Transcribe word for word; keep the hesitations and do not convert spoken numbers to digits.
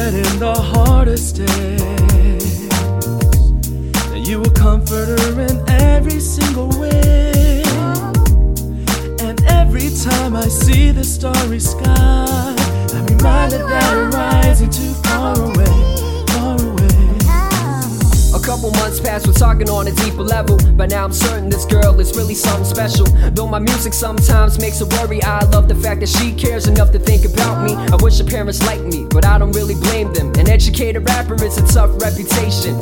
that in the hardest days, that you were comforter in every single way. And every time I see the starry sky, I'm reminded that I'm rising too far away, far away. A couple months past, we're talking on a deeper level, but now I'm certain this girl is really something special. Though my music sometimes makes her worry, I love the fact that she cares enough to think about me. I wish her parents liked me, but I don't really blame them. An educated rapper is a tough reputation.